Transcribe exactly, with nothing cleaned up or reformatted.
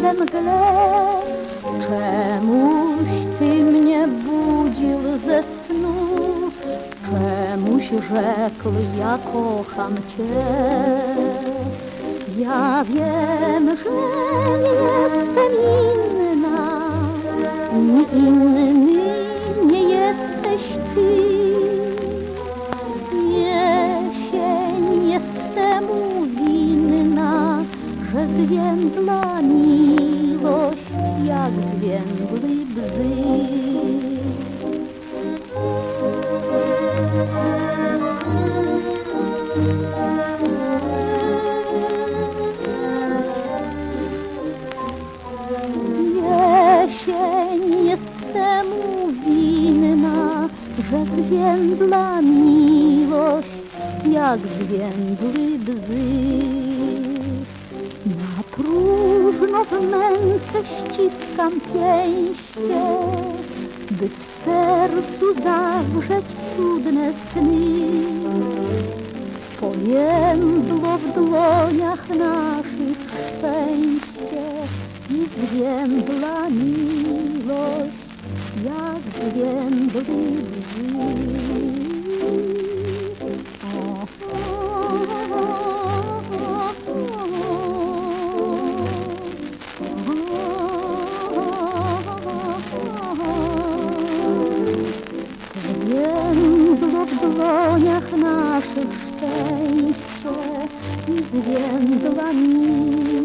we mgle. Czemuś ty mnie budził ze snu, czemuś rzekł, ja kocham cię. Ja wiem, że nie jestem inna, ni inny nie jesteś ty. Jesień jest temu winna, że zwiędła miłość jak zwiędły bzyk. Jesień jest temu winna, że zwiędła miłość jak zwiędły bzyk. Na próżno w męce ściskam pięście, by w sercu zawrzeć cudne sny. Pojędło w dłoniach naszych szczęście i zwiędła miłość jak zwiędły bzyk. Zwiędło w dłoniach naszych szczęście i zwiędła miłość